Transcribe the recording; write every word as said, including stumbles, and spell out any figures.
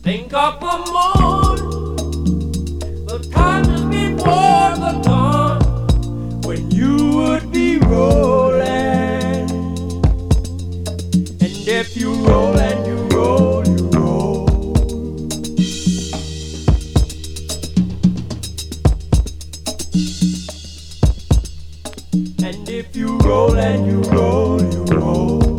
Think of a moon, the time is before the dawn, when you would be rolling. And if you roll and you roll, you roll. And if you roll and you roll, you roll.